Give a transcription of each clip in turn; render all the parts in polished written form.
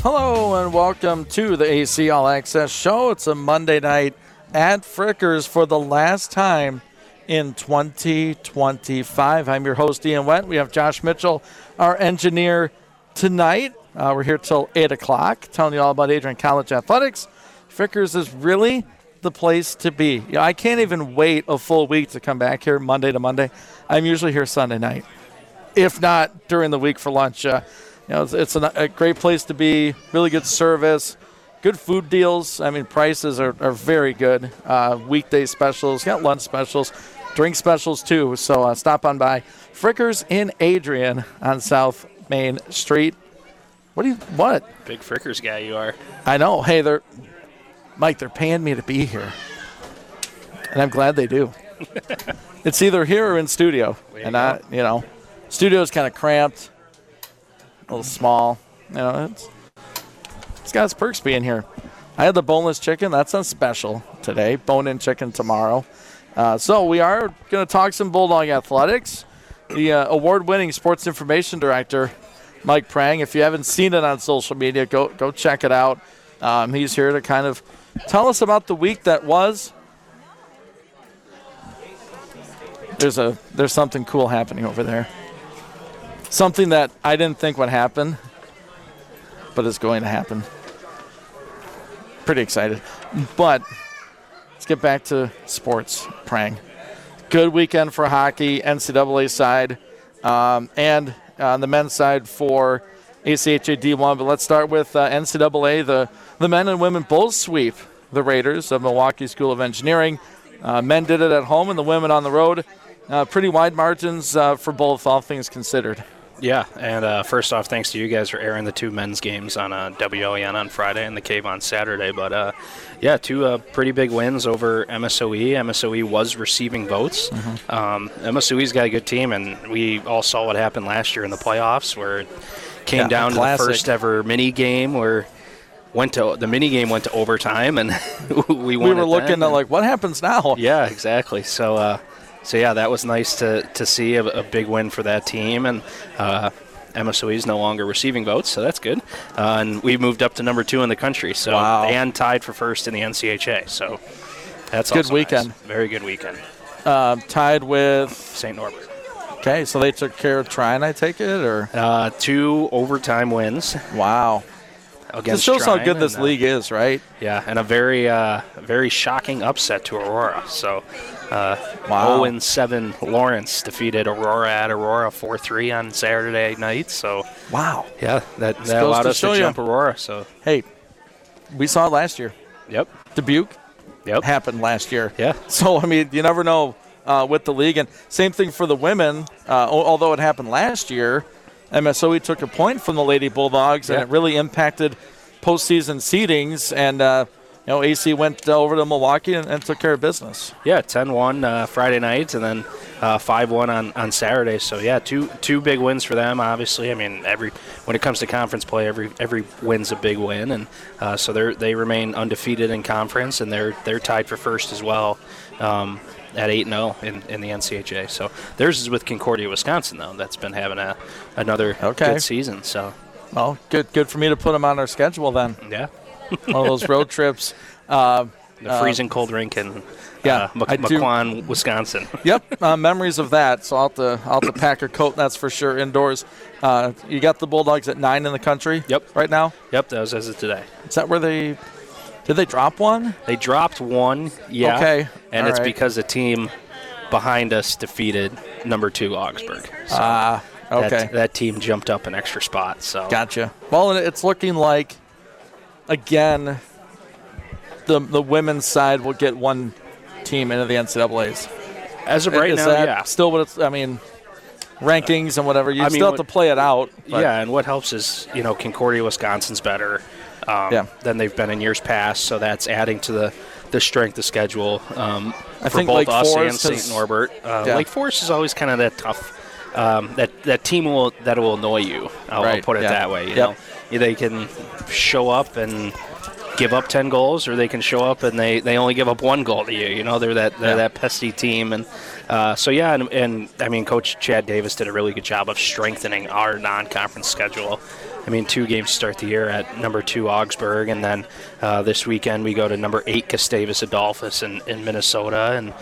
Hello and welcome to the AC All Access Show. It's a Monday night at Frickers for the last time in 2025. I'm your host, Ian Went. We have Josh Mitchell, our engineer, tonight. We're here till 8 o'clock, telling you all about Adrian College Athletics. Frickers is really the place to be. You know, I can't even wait a full week to come back here Monday to Monday. I'm usually here Sunday night, if not during the week for lunch. It's a great place to be, really good service, good food deals. I mean, prices are very good. Weekday specials, got lunch specials, drink specials too. So stop on by. Frickers in Adrian on South Main Street. What? Big Frickers guy you are. I know. Hey, they're paying me to be here. And I'm glad they do. It's either here or in studio. Studio's kind of cramped. A little small. It's got its perks being here. I had the boneless chicken. That's on special today. Bone-in chicken tomorrow. So we are going to talk some Bulldog athletics. The award-winning sports information director, Mike Prang. If you haven't seen it on social media, go check it out. He's here to kind of tell us about the week that was. There's something cool happening over there. Something that I didn't think would happen, but it's going to happen. Pretty excited. But let's get back to sports, Prang. Good weekend for hockey, NCAA side, and on the men's side for ACHA D1. But let's start with NCAA. The men and women both sweep the Raiders of Milwaukee School of Engineering. Men did it at home and the women on the road. Pretty wide margins for both, all things considered. Yeah, and first off, thanks to you guys for airing the two men's games on WOEN on Friday and the Cave on Saturday. But, two pretty big wins over MSOE. MSOE was receiving votes. Mm-hmm. MSOE's got a good team, and we all saw what happened last year in the playoffs where it came down to the first ever mini game where the mini game went to overtime, and we won. We were looking at, what happens now? Yeah, exactly. So that was nice to see a big win for that team, and MSOE is no longer receiving votes, so that's good. And we moved up to number 2 in the country, so wow. And tied for first in the NCHA. So that's good weekend. Nice. Very good weekend. Tied with St. Norbert. Okay, so they took care of Trine, I take it, or 2 overtime wins. Wow. This shows how good this league is, right? Yeah, and a very shocking upset to Aurora. So, wow. 0-7 Lawrence defeated Aurora at Aurora 4-3 on Saturday night. So, wow. Yeah, that allowed us to jump Aurora. So, hey, we saw it last year. Yep. Dubuque. Yep. Happened last year. Yeah. So, I mean, you never know with the league. And same thing for the women. Although it happened last year, MSOE took a point from the Lady Bulldogs, and it really impacted postseason seedings. And, AC went over to Milwaukee and took care of business. Yeah, 10-1 Friday night, and then 5-1 on Saturday. So, yeah, two big wins for them, obviously. I mean, when it comes to conference play, every win's a big win. And so they remain undefeated in conference, and they're tied for first as well. At 8-0 in the NCHA. So theirs is with Concordia, Wisconsin, though. That's been having another good season. So, well, good for me to put them on our schedule then. Yeah, one of those road trips. The freezing cold rink in Mequon, Wisconsin. Yep, memories of that. So I'll have to pack a coat. That's for sure. Indoors. You got the Bulldogs at 9 in the country. Yep. Right now. Yep, that was as of today. Is that where they? Did they drop one? They dropped one, yeah. Okay. And it's because the team behind us defeated number 2 Augsburg. So okay. That team jumped up an extra spot. So gotcha. Well, it's looking like, again, the women's side will get one team into the NCAAs. As of right now, yeah. Still what it's, rankings and whatever. You still have to play it out. Yeah, and what helps is, Concordia, Wisconsin's better than they've been in years past, so that's adding to the strength of schedule I for think both Lake us Forest and St. Norbert. Lake Forest is always kind of that tough, that team that will annoy you. I'll put it that way. You know, they can show up and give up 10 goals, or they can show up and they only give up 1 goal to you. They're that pesky team, and and I mean, Coach Chad Davis did a really good job of strengthening our non-conference schedule. I mean, 2 games to start the year at number 2 Augsburg, and then this weekend we go to number 8 Gustavus Adolphus in Minnesota, and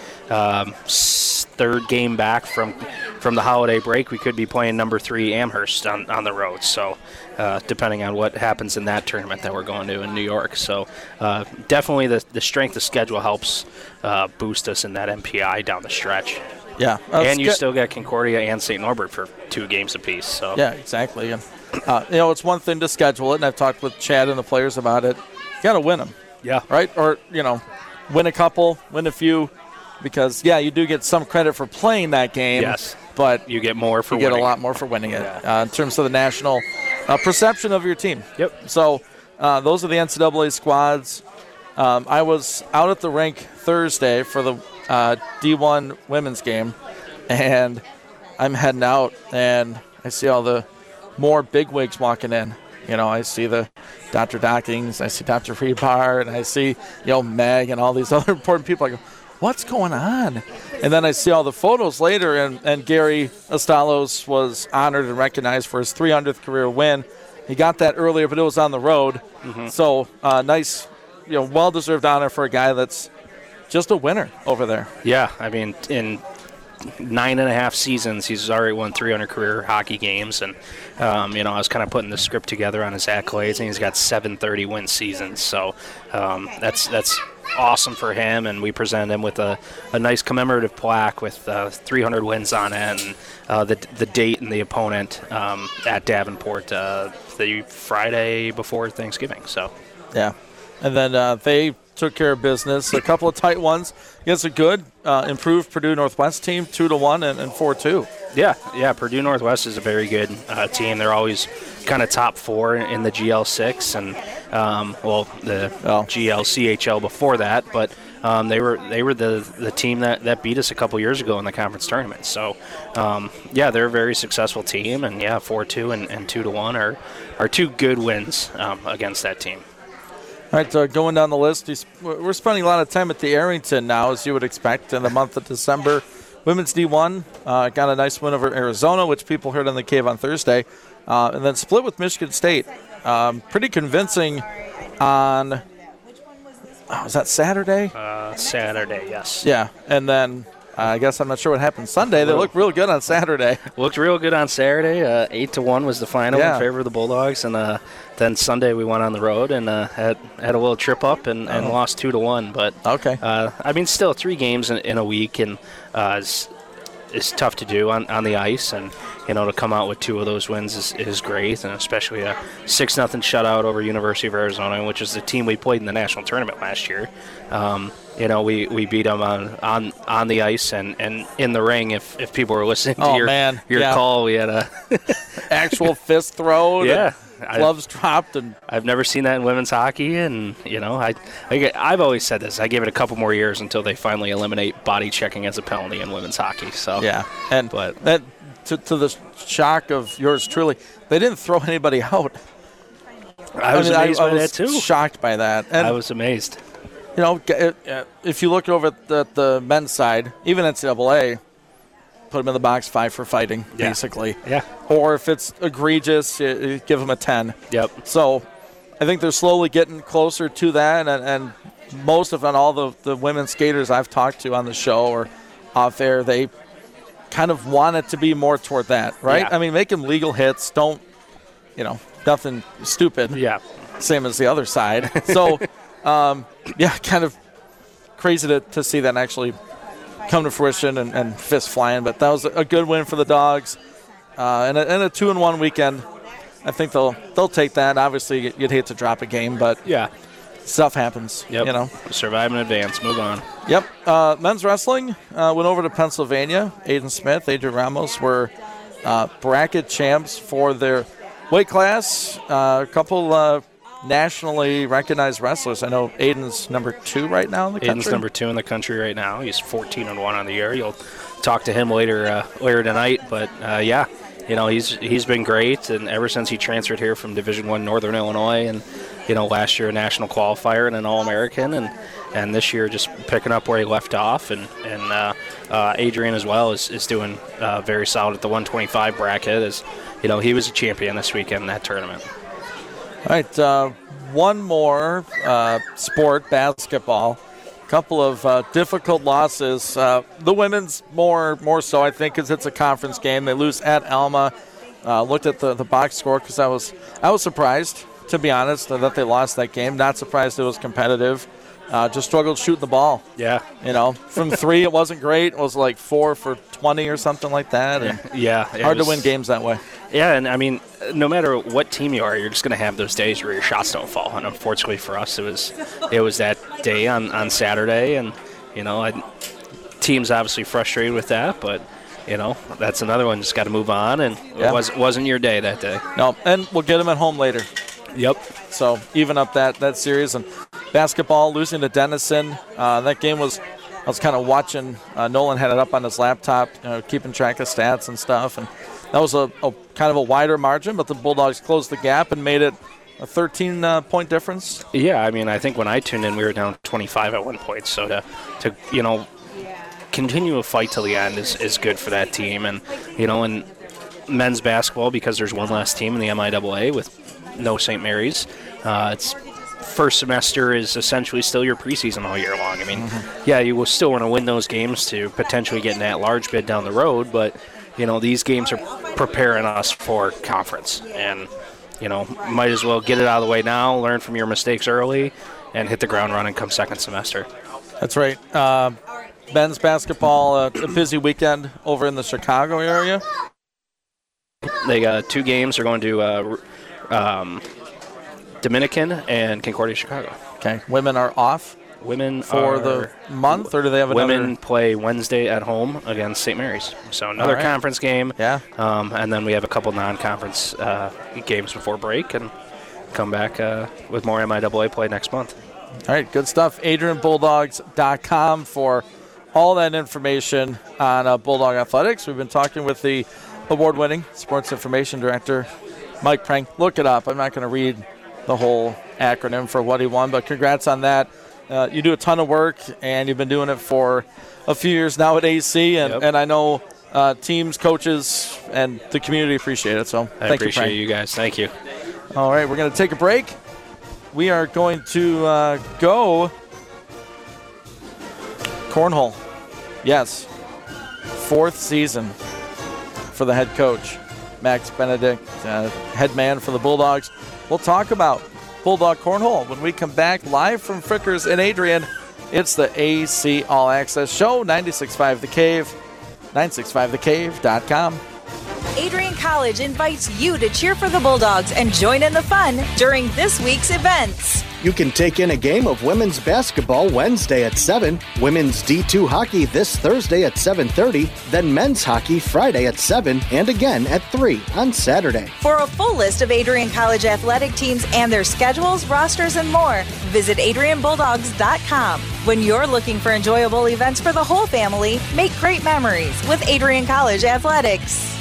3rd game back from the holiday break, we could be playing number 3 Amherst on the road. So depending on what happens in that tournament that we're going to in New York. So definitely the strength of schedule helps boost us in that MPI down the stretch. Yeah. And you still got Concordia and St. Norbert for 2 games apiece. So. Yeah, exactly. And, it's one thing to schedule it, and I've talked with Chad and the players about it. You got to win them. Yeah. Right? Or, win a couple, win a few, because, you do get some credit for playing that game. Yes. But you get more for winning. You get a lot more for winning it in terms of the national perception of your team. Yep. So those are the NCAA squads. I was out at the rink Thursday for the D1 women's game, and I'm heading out, and I see all the more bigwigs walking in. I see the Dr. Dockings, I see Dr. Rebar, and I see, Meg and all these other important people. I go, what's going on? And then I see all the photos later, and Gary Estalos was honored and recognized for his 300th career win. He got that earlier, but it was on the road. Mm-hmm. So nice, well-deserved honor for a guy that's just a winner over there. Yeah, I mean, in 9.5 seasons, he's already won 300 career hockey games, and I was kind of putting the script together on his accolades, and he's got 730 win seasons. So that's awesome for him, and we presented him with a nice commemorative plaque with 300 wins on it, and the date and the opponent at Davenport the Friday before Thanksgiving. So yeah, and then they took care of business. A couple of tight ones against a good, improved Purdue Northwest team, 2-1 and 4-2. Yeah. Purdue Northwest is a very good team. They're always kind of top 4 in the GL6 and GL CHL before that, but they were the team that beat us a couple years ago in the conference tournament. So they're a very successful team, and 4-2 and 2-1 are 2 good wins against that team. All right, going down the list, we're spending a lot of time at the Arrington now, as you would expect, in the month of December. Women's D1 got a nice win over Arizona, which people heard on the Cave on Thursday, and then split with Michigan State. Pretty convincing on, was that Saturday? Saturday, yes. Yeah, and then I guess I'm not sure what happened Sunday. They looked real good on Saturday. Looked real good on Saturday. 8-1 was the final in favor of the Bulldogs, and then Sunday we went on the road and had a little trip up and lost 2-1. But okay, still 3 games in a week, and is tough to do on the ice, and to come out with 2 of those wins is great, and especially a 6-0 shutout over University of Arizona, which is the team we played in the national tournament last year. We beat them on the ice and in the ring. If people were listening to your call, we had a actual fist throw. Yeah. Gloves dropped, and I've never seen that in women's hockey, and I've always said this. I give it a couple more years until they finally eliminate body checking as a penalty in women's hockey. So but that to the shock of yours truly, they didn't throw anybody out. I was amazed by that too. Shocked by that, and I was amazed. If you look over at the men's side, even NCAA, put them in the box 5 for fighting, basically. Yeah. Or if it's egregious, you give them a 10. Yep. So I think they're slowly getting closer to that, and most, if not all, the women's skaters I've talked to on the show or off air, they kind of want it to be more toward that, right? Yeah. I mean, make them legal hits. Don't, nothing stupid. Yeah. Same as the other side. So, kind of crazy to see that actually come to fruition and fists flying. But that was a good win for the Dogs, and a 2-1 weekend. I think they'll take that. Obviously, you'd hate to drop a game, but stuff happens. Yep. Survive and advance. Move on. Yep. Men's wrestling went over to Pennsylvania. Aiden Smith, Adrian Ramos were bracket champs for their weight class. A couple nationally recognized wrestlers. I know Aiden's number 2 right now in the country. Aiden's number 2 in the country right now. He's 14-1 on the year. You'll talk to him later tonight. But he's been great, and ever since he transferred here from Division I Northern Illinois, and last year a national qualifier and an All-American, and this year just picking up where he left off, and Adrian as well is doing very solid at the 125 bracket. As he was a champion this weekend in that tournament. right, one more sport, basketball. Couple of difficult losses. The women's more so, I think, because it's a conference game. They lose at Alma. Looked at the box score because I was surprised, to be honest, that they lost that game. Not surprised it was competitive. Just struggled shooting the ball. Yeah. From three it wasn't great. It was like 4 for 20 or something like that. And yeah. Hard to win games that way. Yeah, and I mean, no matter what team you are, you're just going to have those days where your shots don't fall. And unfortunately for us, it was that day on Saturday, and team's obviously frustrated with that, but that's another one. Just got to move on, and it wasn't your day that day. No, and we'll get them at home later. Yep. So even up that series. And basketball, losing to Denison. That game I was kind of watching. Nolan had it up on his laptop, keeping track of stats and stuff. And that was a kind of a wider margin, but the Bulldogs closed the gap and made it a 13-point difference. Yeah, I mean, I think when I tuned in, we were down 25 at one point. So to continue a fight till the end is good for that team. And, in men's basketball, because there's one last team in the MIAA with no St. Mary's, it's first semester is essentially still your preseason all year long. I mean, you will still want to win those games to potentially get an at-large bid down the road, but, these games are preparing us for conference. And, might as well get it out of the way now, learn from your mistakes early, and hit the ground running come second semester. That's right. Men's basketball, a busy weekend over in the Chicago area. They got 2 games. They're going to Dominican and Concordia, Chicago. Okay. Women are off for the month, or do they have another? Women play Wednesday at home against St. Mary's. So another conference game. Yeah. And then we have a couple non-conference games before break, and come back with more MIAA play next month. All right, good stuff. AdrianBulldogs.com for all that information on Bulldog Athletics. We've been talking with the award-winning sports information director, Mike Prang. Look it up. I'm not going to read the whole acronym for what he won, but congrats on that. You do a ton of work, and you've been doing it for a few years now at AC, and I know teams, coaches, and the community appreciate it. So I appreciate you guys. Thank you. All right, we're going to take a break. We are going to go cornhole. Yes, 4th season for the head coach, Max Benedict, head man for the Bulldogs. We'll talk about Bulldog Cornhole when we come back live from Frickers in Adrian. It's the AC All Access Show, 96.5 The Cave, 965thecave.com. Adrian College invites you to cheer for the Bulldogs and join in the fun during this week's events. You can take in a game of women's basketball Wednesday at 7, women's D2 hockey this Thursday at 7:30, then men's hockey Friday at 7, and again at 3 on Saturday. For a full list of Adrian College athletic teams and their schedules, rosters, and more, visit AdrianBulldogs.com. When you're looking for enjoyable events for the whole family, make great memories with Adrian College Athletics.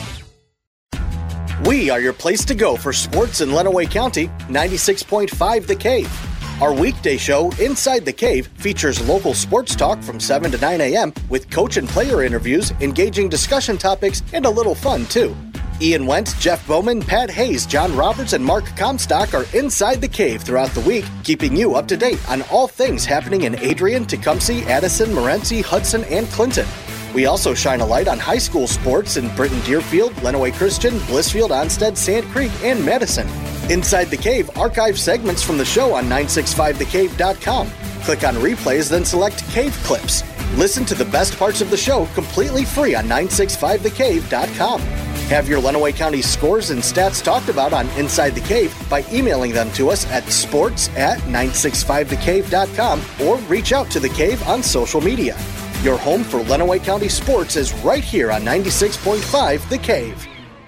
We are your place to go for sports in Lenawee County, 96.5 The Cave. Our weekday show, Inside the Cave, features local sports talk from 7 to 9 a.m. with coach and player interviews, engaging discussion topics, and a little fun, too. Ian Wentz, Jeff Bowman, Pat Hayes, John Roberts, and Mark Comstock are inside the cave throughout the week, keeping you up to date on all things happening in Adrian, Tecumseh, Addison, Morenci, Hudson, and Clinton. We also shine a light on high school sports in Britton Deerfield, Lenawee Christian, Blissfield, Onstead, Sand Creek, and Madison. Inside the Cave, archive segments from the show on 965thecave.com. Click on replays, then select Cave Clips. Listen to the best parts of the show completely free on 965thecave.com. Have your Lenawee County scores and stats talked about on Inside the Cave by emailing them to us at sports@965thecave.com or reach out to the Cave on social media. Your home for Lenawee County sports is right here on 96.5 The Cave.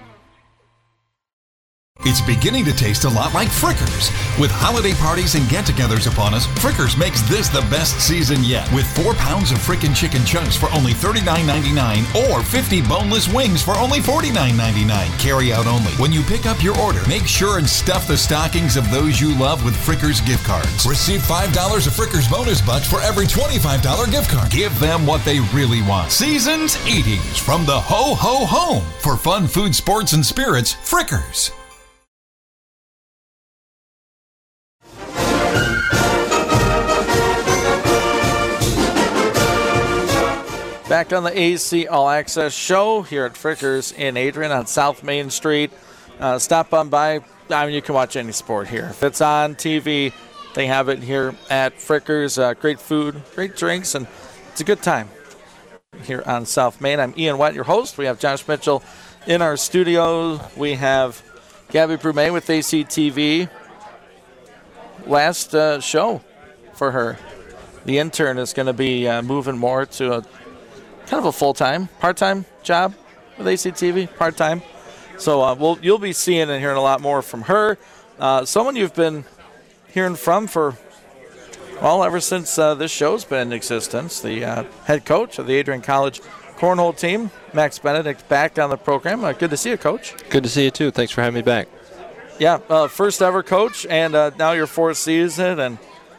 It's beginning to taste a lot like Frickers. With holiday parties and get-togethers upon us, Frickers makes this the best season yet. With 4 pounds of frickin' chicken chunks for only $39.99 or 50 boneless wings for only $49.99. Carry out only. When you pick up your order, make sure and stuff the stockings of those you love with Frickers gift cards. Receive $5 of Frickers bonus bucks for every $25 gift card. Give them what they really want. Seasons 80s from the ho-ho home. For fun, food, sports, and spirits, Frickers. Back on the AC All Access show here at Frickers in Adrian on South Main Street. Stop on by. I mean, you can watch any sport here. If it's on TV, they have it here at Frickers. Great food, great drinks, and it's a good time here on South Main. I'm Ian Wett, your host. We have Josh Mitchell in our studio. We have Gabby Brumet with ACTV. Last show for her. The intern is going to be moving more to a kind of a full-time, part-time job with ACTV, part-time. So you'll be seeing and hearing a lot more from her. Someone you've been hearing from for, well, ever since this show's been in existence. The head coach of the Adrian College Cornhole team, Max Benedict, back on the program. Good to see you, Coach. Good to see you, too. Thanks for having me back. Yeah, first ever coach, and now your fourth season, and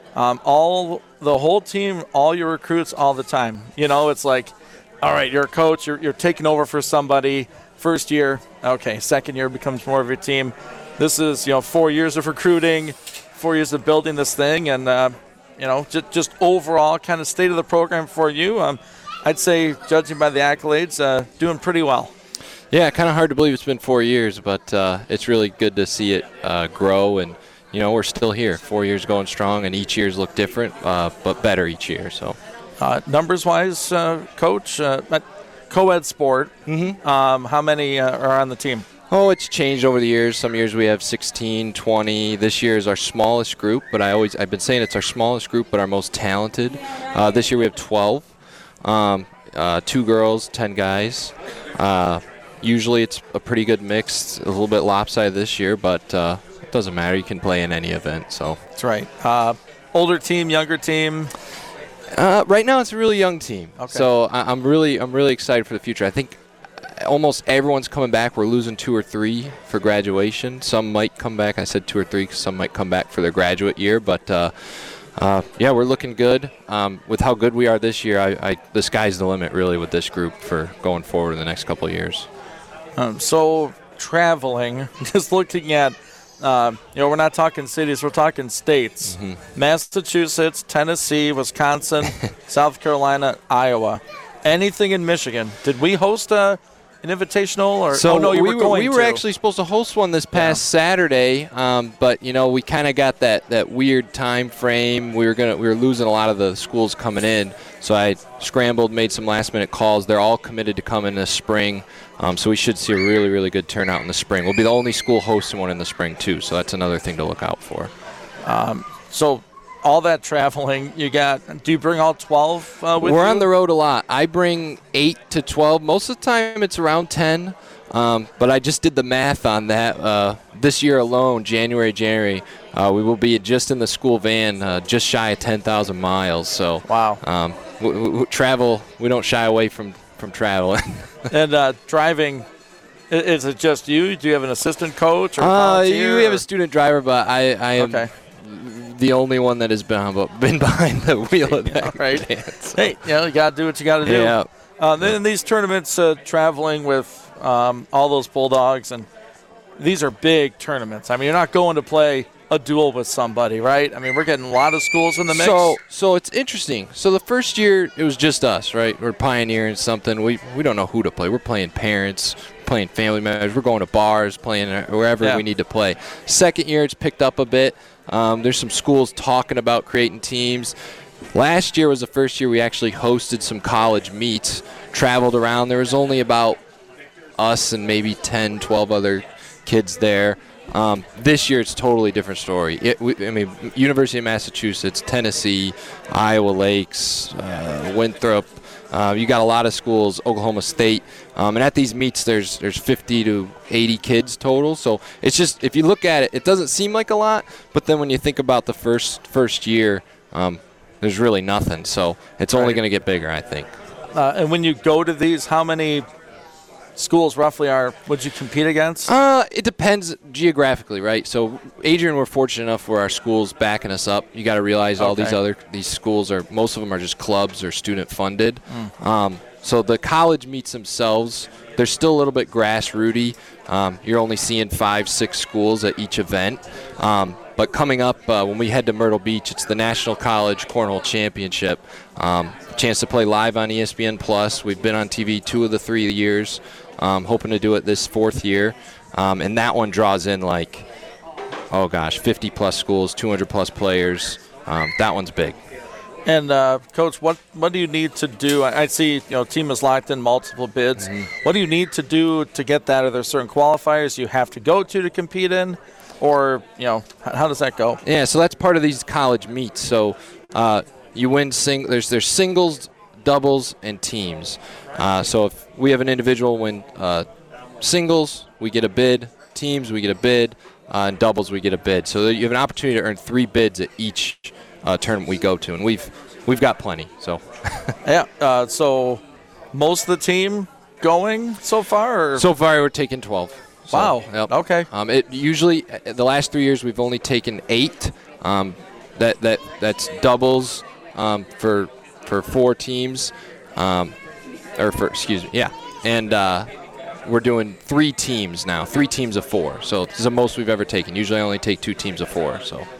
the whole team, all your recruits, all the time. You know, it's like, all right, you're a coach, you're taking over for somebody. First year, okay. Second year becomes more of your team. This is 4 years of recruiting, 4 years of building this thing, and just overall kind of state of the program for you. I'd say, judging by the accolades, doing pretty well. Yeah, kind of hard to believe it's been 4 years, but it's really good to see it grow. And, we're still here, 4 years going strong, and each year's look different, but better each year. So, numbers-wise, Coach, co-ed sport, how many are on the team? Oh, it's changed over the years. Some years we have 16, 20. This year is our smallest group, but I've been saying it's our smallest group, but our most talented. This year we have 12, 2 girls, 10 guys. Usually it's a pretty good mix, a little bit lopsided this year, but it doesn't matter. You can play in any event. So that's right. Older team, younger team? Right now it's a really young team. Okay. So I'm really excited for the future. I think almost everyone's coming back. We're losing 2 or 3 for graduation. Some might come back. I said 2 or 3 because some might come back for their graduate year. But, we're looking good. With how good we are this year, the sky's the limit, really, with this group for going forward in the next couple of years. So traveling, just looking at, we're not talking cities, we're talking states. Mm-hmm. Massachusetts, Tennessee, Wisconsin, South Carolina, Iowa. Anything in Michigan? Did we host an invitational? We were actually supposed to host one this past Saturday, but we kind of got that weird time frame. We were losing a lot of the schools coming in, so I scrambled, made some last minute calls. They're all committed to come in this spring, so we should see a really, really good turnout in the spring. We'll be the only school hosting one in the spring too, so that's another thing to look out for. So all that traveling, do you bring all 12 with you? We're on the road a lot. I bring 8 to 12. Most of the time it's around 10, but I just did the math on that. This year alone, January, we will be just in the school van just shy of 10,000 miles. So wow. We travel. We don't shy away from traveling. And driving, is it just you? Do you have an assistant coach or volunteer? We have a student driver, but I am okay. The only one that has been behind the wheel of that. Right. Hey, you got to do what you got to do. Yeah. Then in these tournaments, traveling with all those Bulldogs, and these are big tournaments. I mean, you're not going to play a duel with somebody, right? I mean, we're getting a lot of schools in the mix. So it's interesting. So the first year, it was just us, right? We're pioneering something. We don't know who to play. We're playing parents, playing family members. We're going to bars, playing wherever we need to play. Second year, it's picked up a bit. There's some schools talking about creating teams. Last year was the first year we actually hosted some college meets, traveled around. There was only about us and maybe 10, 12 other kids there. This year it's a totally different story. University of Massachusetts, Tennessee, Iowa Lakes, Winthrop. You got a lot of schools, Oklahoma State. And at these meets there's 50 to 80 kids total. So it's just, if you look at it, it doesn't seem like a lot, but then when you think about the first year, there's really nothing. So it's only going to get bigger, I think. And when you go to these, how many schools roughly would you compete against? It depends geographically, right? So Adrian, we're fortunate enough where our school's backing us up. You got to realize all these schools most of them are just clubs or student funded. So the college meets themselves, they're still a little bit grassrooty. You're only seeing 5-6 schools at each event. But coming up, when we head to Myrtle Beach, it's the National College Cornhole Championship. Chance to play live on ESPN+. We've been on TV 2 of the 3 years. Hoping to do it this 4th year. And that one draws in 50-plus schools, 200-plus players. That one's big. And, Coach, what do you need to do? I see, team has locked in multiple bids. Mm-hmm. What do you need to do to get that? Are there certain qualifiers you have to go to compete in? Or, how does that go? Yeah, so that's part of these college meets. So you win there's singles, doubles, and teams. So if we have an individual win singles, we get a bid. Teams, we get a bid. And doubles, we get a bid. So you have an opportunity to earn 3 bids at each tournament we go to, and we've got plenty. So yeah. So most of the team going so far? Or? So far, we're taking 12. So, wow. Yep. Okay. It usually the last 3 years we've only taken 8. That's doubles for 4 teams, and we're doing 3 teams now, 3 teams of 4. So this is the most we've ever taken. Usually I only take 2 teams of 4.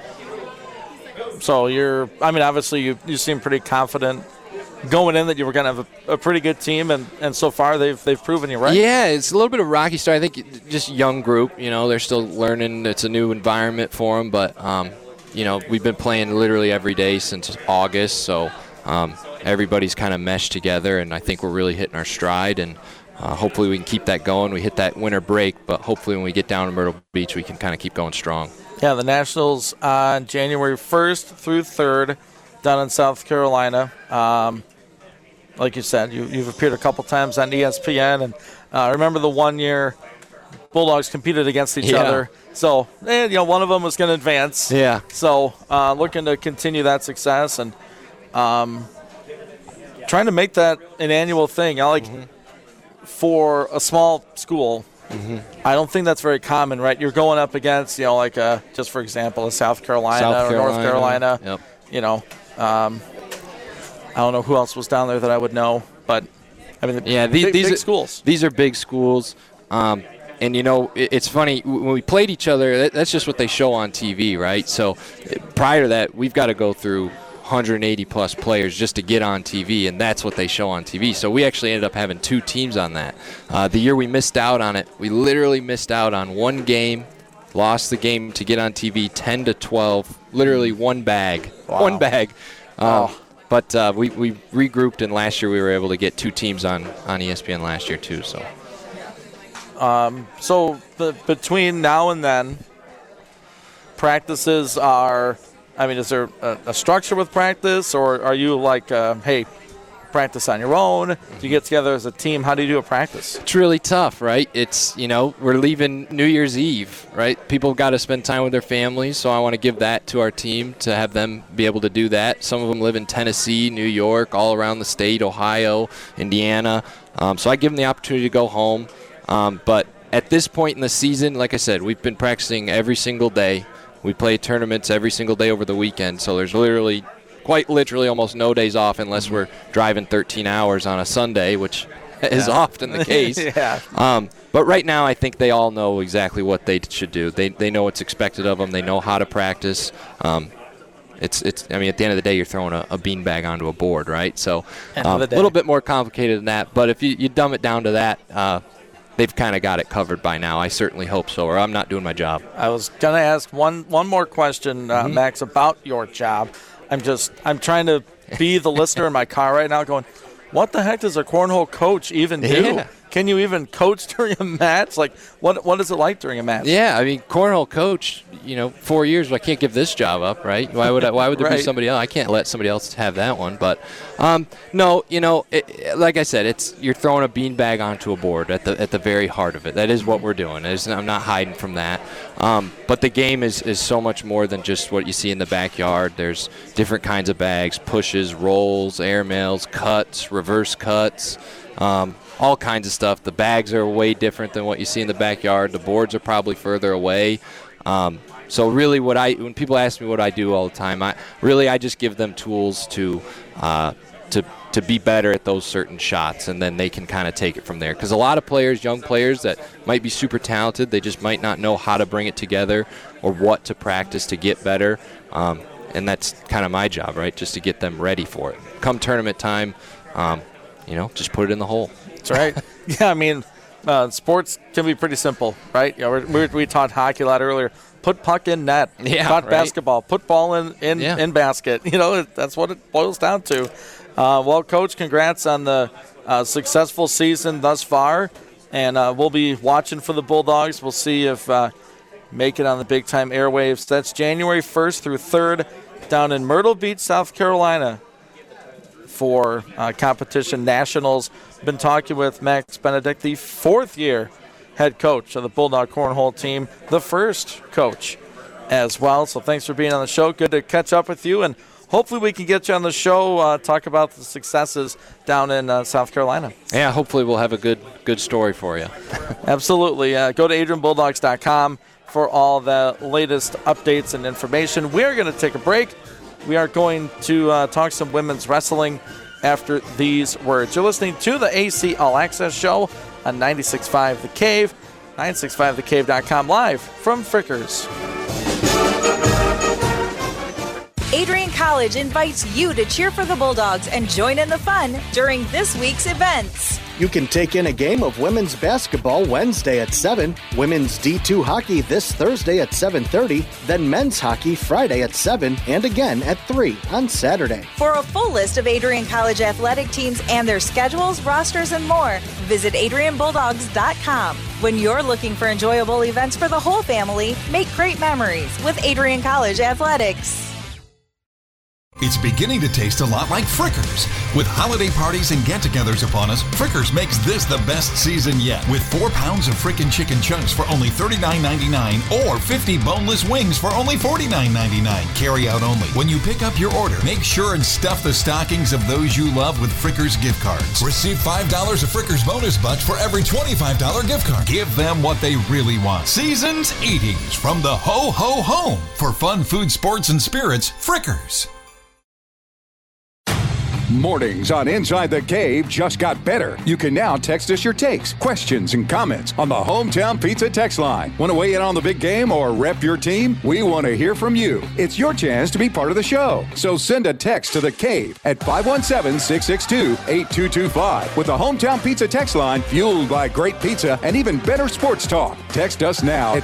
So obviously you seem pretty confident going in that you were going to have a pretty good team, and so far they've proven you right. Yeah, it's a little bit of a rocky start. I think just young group, they're still learning. It's a new environment for them, but, we've been playing literally every day since August, so everybody's kind of meshed together, and I think we're really hitting our stride, and hopefully we can keep that going. We hit that winter break, but hopefully when we get down to Myrtle Beach, we can kind of keep going strong. Yeah, the Nationals on January 1st through 3rd down in South Carolina. Like you said, you've appeared a couple times on ESPN, and I remember the one year Bulldogs competed against each other. So, one of them was going to advance. Yeah. So, looking to continue that success and trying to make that an annual thing. For a small school, I don't think that's very common, right? You're going up against, just for example, a South Carolina or North Carolina. Yep. I don't know who else was down there that I would know, but these big schools. These are big schools, and it's funny when we played each other. That's just what they show on TV, right? So prior to that, we've got to go through 180 plus players just to get on TV, and that's what they show on TV. So we actually ended up having 2 teams on that. The year we missed out on it, we literally missed out on 1 game, lost the game to get on TV 10-12, literally 1 bag. Wow. 1 bag. But we regrouped, and last year we were able to get 2 teams on ESPN last year too. So between now and then, practices are. Is there a structure with practice, or are you hey, practice on your own? Do you get together as a team? How do you do a practice? It's really tough, right? It's, we're leaving New Year's Eve, right? People got to spend time with their families, so I want to give that to our team to have them be able to do that. Some of them live in Tennessee, New York, all around the state, Ohio, Indiana. So I give them the opportunity to go home. But at this point in the season, like I said, we've been practicing every single day. We play tournaments every single day over the weekend, so there's quite literally almost no days off unless we're driving 13 hours on a Sunday, which is often the case. Yeah. But right now I think they all know exactly what they should do. They know what's expected of them. They know how to practice. It's at the end of the day, you're throwing a beanbag onto a board, right? So a little bit more complicated than that. But if you dumb it down to that, they've kind of got it covered by now. I certainly hope so, or I'm not doing my job. I was going to ask one more question, Max, about your job. I'm trying to be the listener in my car right now going, what the heck does a cornhole coach even do? Yeah. Can you even coach during a match? What is it like during a match? Yeah, cornhole coach, 4 years, I can't give this job up, right? Why would there be somebody else? I can't let somebody else have that one. But, no, like I said, you're throwing a beanbag onto a board at the very heart of it. That is what we're doing. I'm not hiding from that. But the game is so much more than just what you see in the backyard. There's different kinds of bags, pushes, rolls, airmails, cuts, reverse cuts, all kinds of stuff. The bags are way different than what you see in the backyard. The boards are probably further away. So really when people ask me what I do all the time, I just give them tools to to be better at those certain shots, and then they can kind of take it from there. Because a lot of players, young players that might be super talented, they just might not know how to bring it together or what to practice to get better. And that's kind of my job, right, just to get them ready for it. Come tournament time, just put it in the hole. That's right. Yeah, I mean, sports can be pretty simple, right? We taught hockey a lot earlier. Put puck in net. Yeah, taught right. basketball. Put ball in basket. That's what it boils down to. Well, Coach, congrats on the successful season thus far. And we'll be watching for the Bulldogs. We'll see if make it on the big-time airwaves. That's January 1st through 3rd down in Myrtle Beach, South Carolina for competition nationals. Been talking with Max Benedict, the 4th-year head coach of the Bulldog Cornhole team, the first coach as well. So thanks for being on the show. Good to catch up with you, and hopefully we can get you on the show, talk about the successes down in South Carolina. Yeah, hopefully we'll have a good story for you. Absolutely. Go to AdrianBulldogs.com for all the latest updates and information. We are going to take a break. We are going to talk some women's wrestling after these words. You're listening to the AC All Access Show on 96.5 The Cave, 965thecave.com, live from Frickers. Adrian College invites you to cheer for the Bulldogs and join in the fun during this week's events. You can take in a game of women's basketball Wednesday at 7, women's D2 hockey this Thursday at 7:30, then men's hockey Friday at 7, and again at 3 on Saturday. For a full list of Adrian College athletic teams and their schedules, rosters, and more, visit AdrianBulldogs.com. When you're looking for enjoyable events for the whole family, make great memories with Adrian College Athletics. It's beginning to taste a lot like Frickers. With holiday parties and get-togethers upon us, Frickers makes this the best season yet. With 4 pounds of frickin' chicken chunks for only $39.99 or 50 boneless wings for only $49.99. Carry out only. When you pick up your order, make sure and stuff the stockings of those you love with Frickers gift cards. Receive $5 of Frickers bonus bucks for every $25 gift card. Give them what they really want. Season's Eatings from the Ho Ho Home. For fun, food, sports, and spirits, Frickers. Mornings on Inside the Cave just got better. You can now text us your takes, questions, and comments on the Hometown Pizza text line. Want to weigh in on the big game or rep your team? We want to hear from you. It's your chance to be part of the show. So send a text to the Cave at 517-662-8225 with the Hometown Pizza text line, fueled by great pizza and even better sports talk. Text us now at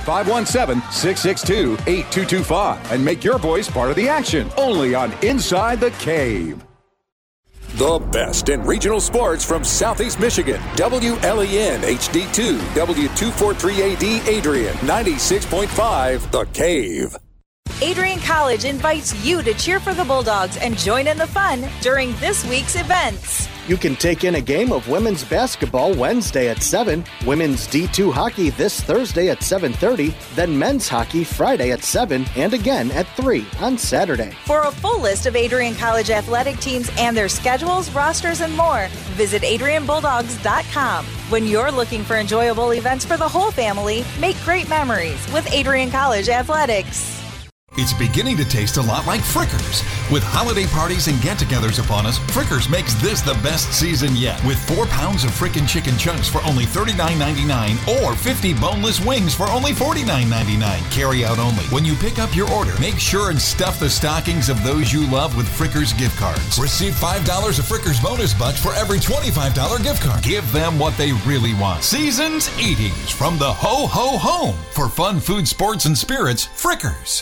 517-662-8225 and make your voice part of the action. Only on Inside the Cave. The best in regional sports from Southeast Michigan. WLEN HD2, W243AD Adrian, 96.5 The Cave. Adrian College invites you to cheer for the Bulldogs and join in the fun during this week's events. You can take in a game of women's basketball Wednesday at 7, women's D2 hockey this Thursday at 7:30, then men's hockey Friday at 7, and again at 3 on Saturday. For a full list of Adrian College athletic teams and their schedules, rosters, and more, visit AdrianBulldogs.com. When you're looking for enjoyable events for the whole family, make great memories with Adrian College Athletics. It's beginning to taste a lot like Frickers. With holiday parties and get-togethers upon us, Frickers makes this the best season yet. With 4 pounds of frickin' chicken chunks for only $39.99 or 50 boneless wings for only $49.99. Carry out only. When you pick up your order, make sure and stuff the stockings of those you love with Frickers gift cards. Receive $5 of Frickers bonus bucks for every $25 gift card. Give them what they really want. Season's Eatings from the Ho Ho Home. For fun, food, sports, and spirits, Frickers.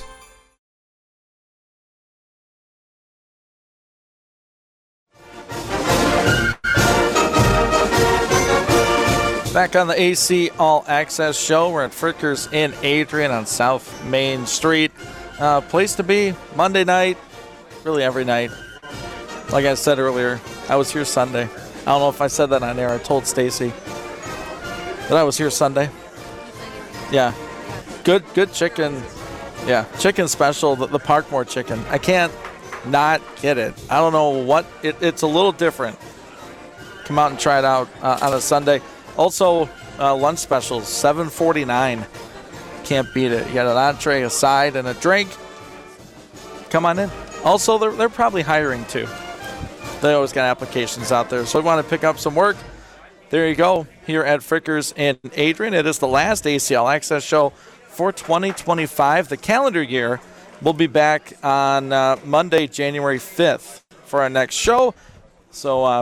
Back on the AC All Access Show. We're at Frickers in Adrian on South Main Street. Place to be Monday night, really every night. Like I said earlier, I was here Sunday. I don't know if I said that on air. I told Stacy that I was here Sunday. Yeah. Good chicken. Yeah, chicken special, the Parkmore chicken. I can't not get it. I don't know what. It's a little different. Come out and try it out on a Sunday. Also, lunch specials, $7.49. Can't beat it. You got an entree, a side, and a drink. Come on in. Also, they're probably hiring too. they always got applications out there. So we want to pick up some work. There you go, here at Frickers in Adrian. It is the last ACL Access show for 2025. The calendar year will be back on Monday, January 5th for our next show. So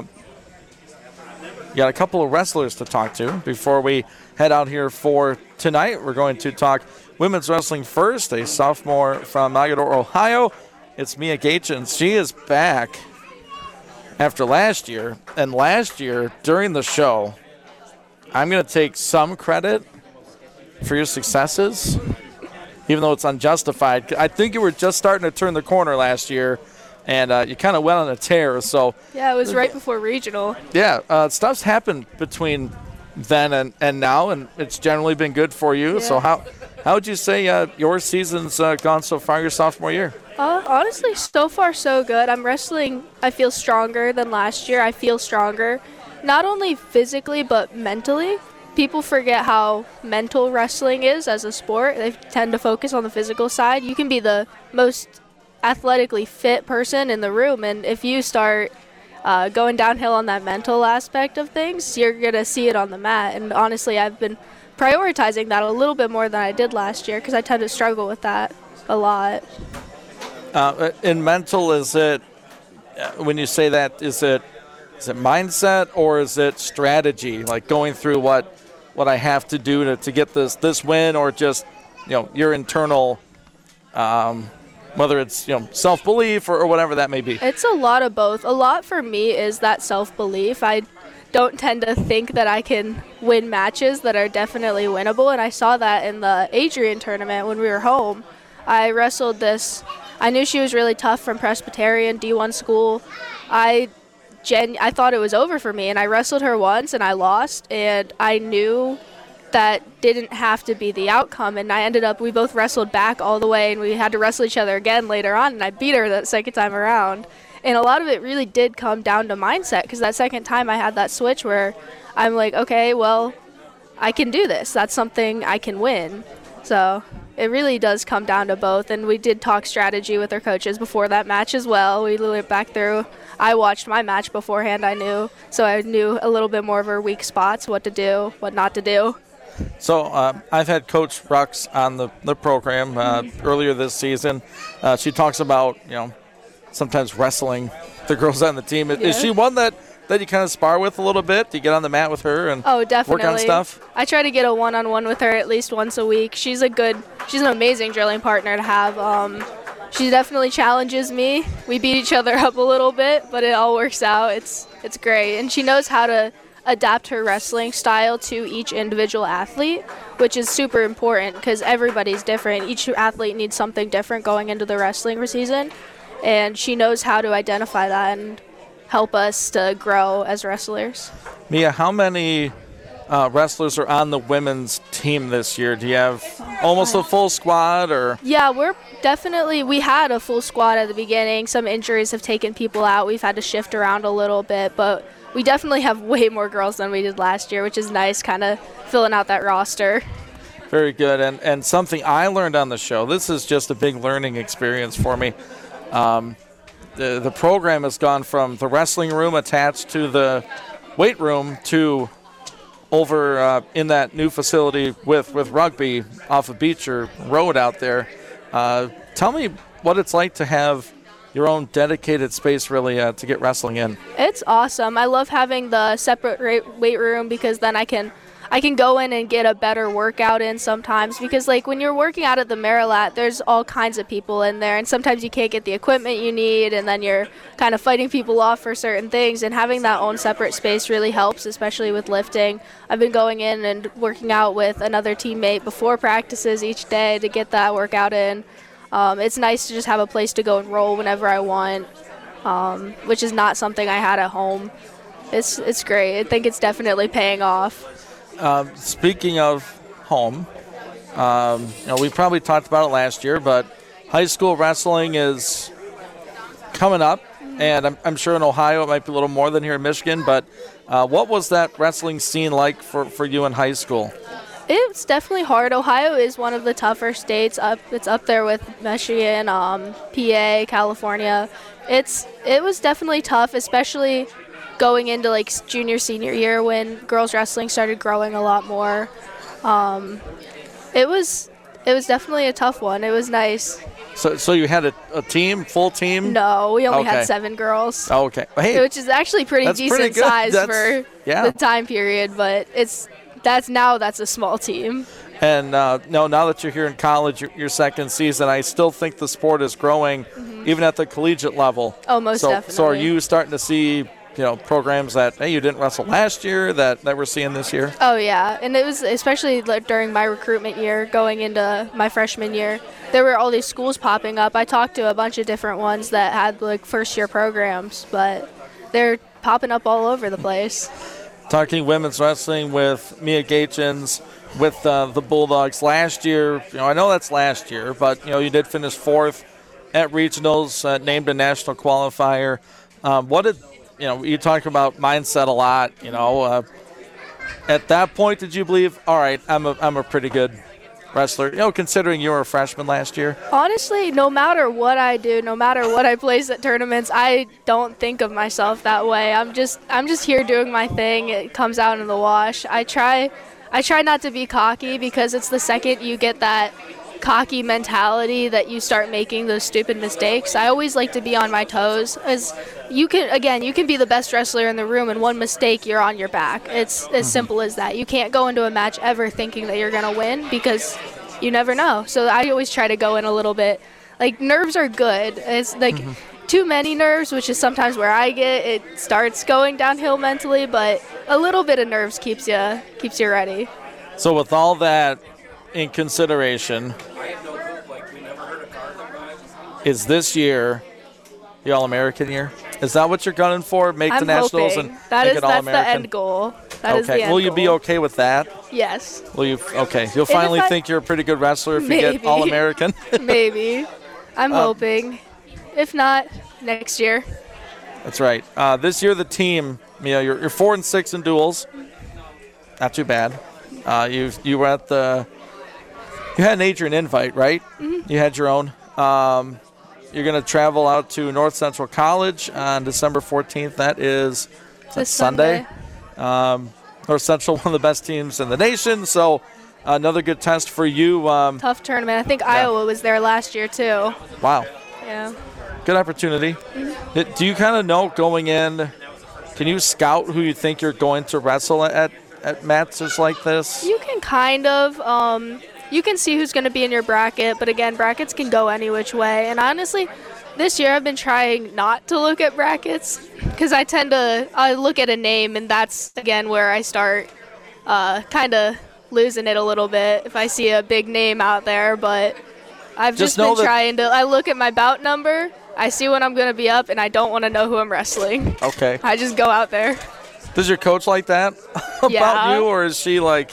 we got a couple of wrestlers to talk to before we head out here for tonight. We're going to talk women's wrestling first, a sophomore from Mogadore, Ohio. It's Mia Gates, and she is back after last year. And last year, during the show, I'm going to take some credit for your successes, even though it's unjustified. I think you were just starting to turn the corner last year, and you kind of went on a tear. So yeah, it was right before regional. Yeah, stuff's happened between then and now, and it's generally been good for you. Yeah. So how would you say your season's gone so far, your sophomore year? Honestly, so far so good. I'm wrestling, I feel stronger than last year. I feel stronger, not only physically but mentally. People forget how mental wrestling is as a sport. They tend to focus on the physical side. You can be the most athletically fit person in the room, and if you start going downhill on that mental aspect of things, you're going to see it on the mat. And honestly, I've been prioritizing that a little bit more than I did last year because I tend to struggle with that a lot. In mental, is it, when you say that, is it mindset or is it strategy, like going through what I have to do to get this win, or just your internal, whether it's self-belief or whatever that may be? It's a lot of both. A lot for me is that self-belief. I don't tend to think that I can win matches that are definitely winnable, and I saw that in the Adrian tournament when we were home. I wrestled this. I knew she was really tough from Presbyterian D1 school. I thought it was over for me, and I wrestled her once and I lost, and I knew that didn't have to be the outcome, and we both wrestled back all the way, and we had to wrestle each other again later on, and I beat her that second time around. And a lot of it really did come down to mindset, because that second time I had that switch where I'm like, okay, well, I can do this. That's something I can win. So it really does come down to both, and we did talk strategy with our coaches before that match as well. We went back through. I watched my match beforehand, so I knew a little bit more of her weak spots, what to do, what not to do. So I've had Coach Brooks on the program earlier this season. She talks about, sometimes wrestling the girls on the team. Yeah. Is she one that you kind of spar with a little bit? Do you get on the mat with her and definitely work on stuff? I try to get a one-on-one with her at least once a week. She's an amazing drilling partner to have. She definitely challenges me. We beat each other up a little bit, but it all works out. It's great. And she knows how to adapt her wrestling style to each individual athlete, which is super important because everybody's different. Each athlete needs something different going into the wrestling season, and she knows how to identify that and help us to grow as wrestlers. Mia, how many wrestlers are on the women's team this year? Do you have almost a full squad? Or? Yeah, we had a full squad at the beginning. Some injuries have taken people out. We've had to shift around a little bit, but we definitely have way more girls than we did last year, which is nice, kind of filling out that roster. Very good. And something I learned on the show, this is just a big learning experience for me. The program has gone from the wrestling room attached to the weight room to over in that new facility with rugby off of Beecher Road out there. Tell me what it's like to have your own dedicated space really to get wrestling in. It's awesome. I love having the separate weight room because then I can go in and get a better workout in sometimes, because like when you're working out at the Marilat, there's all kinds of people in there, and sometimes you can't get the equipment you need, and then you're kind of fighting people off for certain things, and having that own separate space really helps, especially with lifting. I've been going in and working out with another teammate before practices each day to get that workout in. It's nice to just have a place to go and roll whenever I want, which is not something I had at home. It's great. I think it's definitely paying off. Speaking of home, we probably talked about it last year, but high school wrestling is coming up, and I'm sure in Ohio it might be a little more than here in Michigan, but what was that wrestling scene like for you in high school? It's definitely hard. Ohio is one of the tougher states. It's up there with Michigan, PA, California. It was definitely tough, especially going into like junior, senior year when girls wrestling started growing a lot more. It was definitely a tough one. It was nice. So you had a team, full team? No, we only had 7 girls. Oh, okay. Hey, which is actually pretty decent size for the time period, but that's a small team. And now that you're here in college, your second season, I still think the sport is growing, even at the collegiate level. Oh, most definitely. So are you starting to see programs that, hey, you didn't wrestle last year that we're seeing this year? Oh, yeah. And it was especially during my recruitment year, going into my freshman year, there were all these schools popping up. I talked to a bunch of different ones that had like first-year programs, but they're popping up all over the place. Talking women's wrestling with Mia Gatchens with the Bulldogs last year. I know that's last year, but you did finish 4th at regionals, named a national qualifier. What did you talk about mindset a lot? At that point, did you believe, all right, I'm a pretty good wrestler? Considering you were a freshman last year. Honestly, no matter what I do, no matter what I place at tournaments, I don't think of myself that way. I'm just here doing my thing. It comes out in the wash. I try not to be cocky, because it's the second you get that cocky mentality that you start making those stupid mistakes. I always like to be on my toes, as you can be the best wrestler in the room, and one mistake, you're on your back. It's as simple as that. You can't go into a match ever thinking that you're going to win, because you never know. So I always try to go in a little bit, like, nerves are good. It's like too many nerves, which is sometimes where I get, it starts going downhill mentally, but a little bit of nerves keeps you ready. So with all that in consideration, is this year the All-American year? Is that what you're gunning for? Make the nationals hoping. And that make is, it All-American? That's the end goal. That is the end Will you goal. be okay with that? Yes. Will you? Okay. You'll finally think you're a pretty good wrestler if you get All-American? Maybe. I'm hoping. If not, next year. That's right. This year, the team, you're 4-6 in duels. Not too bad. You were at you had an Adrian invite, right? Mm-hmm. You had your own. You're going to travel out to North Central College on December 14th. That is Sunday. North Central, one of the best teams in the nation, so another good test for you. Tough tournament. I think Iowa was there last year, too. Wow. Yeah. Good opportunity. Mm-hmm. Do you kind of know going in, can you scout who you think you're going to wrestle at matches like this? You can kind of. You can see who's going to be in your bracket, but again, brackets can go any which way. And honestly, this year I've been trying not to look at brackets, because I look at a name, and that's, again, where I start kind of losing it a little bit if I see a big name out there. But I've just been trying to, I look at my bout number, I see when I'm going to be up, and I don't want to know who I'm wrestling. Okay. I just go out there. Does your coach like that about you, or is she like,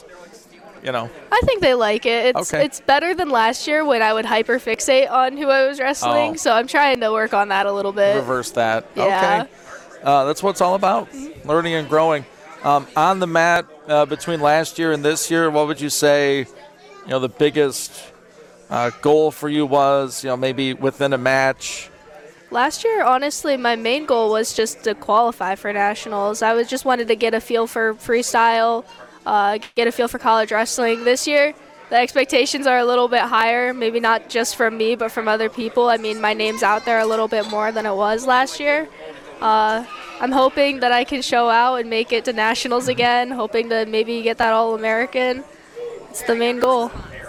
I think they like it. It's better than last year when I would hyper-fixate on who I was wrestling, so I'm trying to work on that a little bit. Reverse that. Yeah. Okay. That's what it's all about, learning and growing. On the mat, between last year and this year, what would you say, the biggest goal for you was, maybe within a match? Last year, honestly, my main goal was just to qualify for nationals. I just wanted to get a feel for freestyle, get a feel for college wrestling. This year, the expectations are a little bit higher, maybe not just from me, but from other people. I mean, my name's out there a little bit more than it was last year. I'm hoping that I can show out and make it to nationals again, hoping to maybe get that All-American. It's the main goal.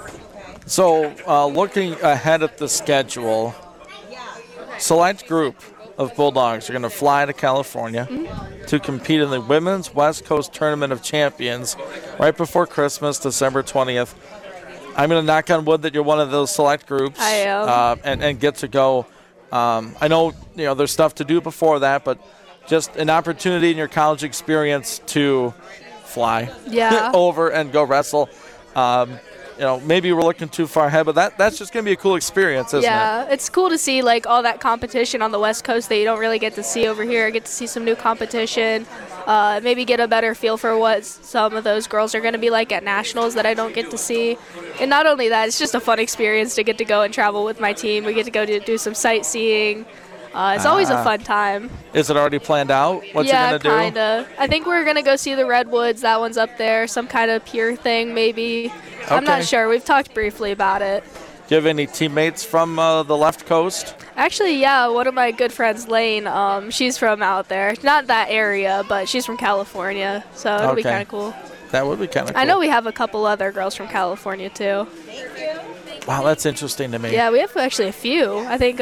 So, looking ahead at the schedule, select group of Bulldogs are going to fly to California to compete in the Women's West Coast Tournament of Champions right before Christmas, December 20th. I'm going to knock on wood that you're one of those select groups. I am. And get to go. I know there's stuff to do before that, but just an opportunity in your college experience to fly over and go wrestle. maybe we're looking too far ahead, but that's just going to be a cool experience, isn't it? Yeah, it's cool to see like all that competition on the West Coast that you don't really get to see over here. Get to see some new competition, maybe get a better feel for what some of those girls are going to be like at nationals that I don't get to see. And not only that, it's just a fun experience to get to go and travel with my team. We get to go to do some sightseeing. It's always a fun time. Is it already planned out what you're going to do? Yeah, kind of. I think we're going to go see the Redwoods. That one's up there. Some kind of pier thing maybe. Okay. I'm not sure. We've talked briefly about it. Do you have any teammates from the left coast? Actually, yeah. One of my good friends, Lane, she's from out there. Not that area, but she's from California. So it'll be kind of cool. That would be kind of cool. I know we have a couple other girls from California, too. Wow, that's interesting to me. Yeah, we have actually a few. I think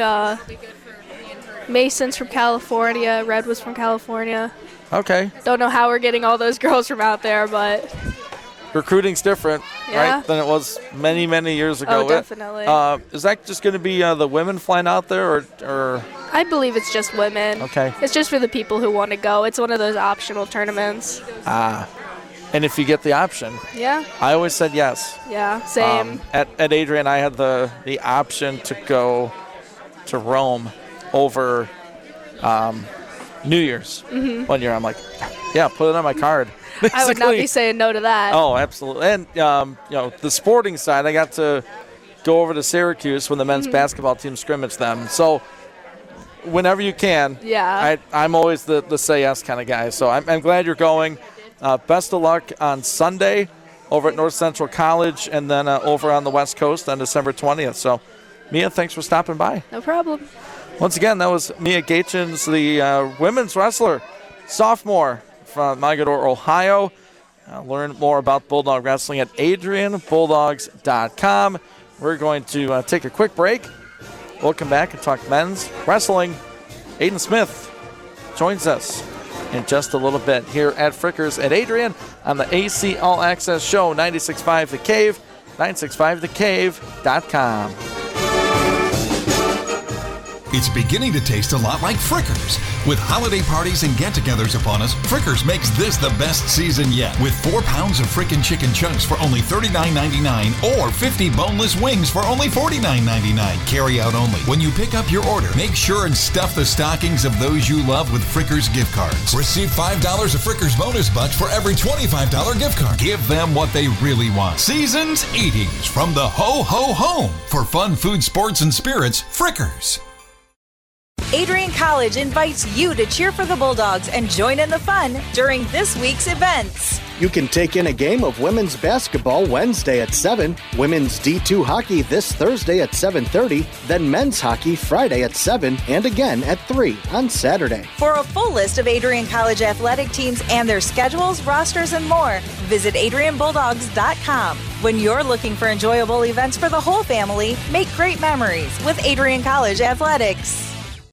Mason's from California. Red was from California. Okay. Don't know how we're getting all those girls from out there, but recruiting's different, right, than it was many, many years ago. Oh, definitely. Is that just going to be the women flying out there, or? I believe it's just women. Okay. It's just for the people who want to go. It's one of those optional tournaments. And if you get the option. Yeah. I always said yes. Yeah, same. At Adrian, I had the option to go to Rome over New Year's 1 year. I'm like, yeah, put it on my card. Basically. I would not be saying no to that. Oh, absolutely. And, the sporting side, I got to go over to Syracuse when the men's basketball team scrimmaged them. So whenever you can, I'm always the say yes kind of guy. So I'm glad you're going. Best of luck on Sunday over at North Central College and then over on the West Coast on December 20th. So, Mia, thanks for stopping by. No problem. Once again, that was Mia Gatchins, the women's wrestler, sophomore from Mogadore, Ohio. Learn more about Bulldog Wrestling at AdrianBulldogs.com. We're going to take a quick break. We'll come back and talk men's wrestling. Aiden Smith joins us in just a little bit here at Frickers at Adrian on the AC All Access Show, 96.5 The Cave, 965thecave.com. It's beginning to taste a lot like Frickers. With holiday parties and get-togethers upon us, Frickers makes this the best season yet. With 4 pounds of frickin' chicken chunks for only $39.99 or 50 boneless wings for only $49.99. Carry out only. When you pick up your order, make sure and stuff the stockings of those you love with Frickers gift cards. Receive $5 of Frickers bonus bucks for every $25 gift card. Give them what they really want. Season's Eatings from the Ho Ho Home. For fun, food, sports, and spirits, Frickers. Adrian College invites you to cheer for the Bulldogs and join in the fun during this week's events. You can take in a game of women's basketball Wednesday at 7, women's D2 hockey this Thursday at 7:30, then men's hockey Friday at 7, and again at 3 on Saturday. For a full list of Adrian College athletic teams and their schedules, rosters, and more, visit AdrianBulldogs.com. When you're looking for enjoyable events for the whole family, make great memories with Adrian College Athletics.